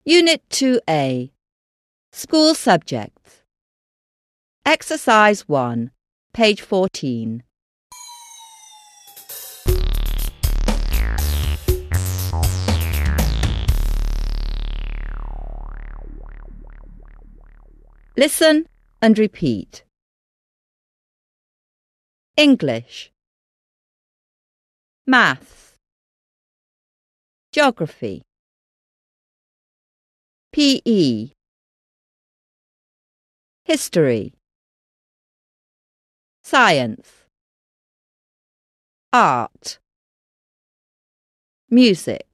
Unit 2A, School Subjects. Exercise 1, page 14. Listen and repeat. English, Maths, Geography, PE, History, Science, Art, Music.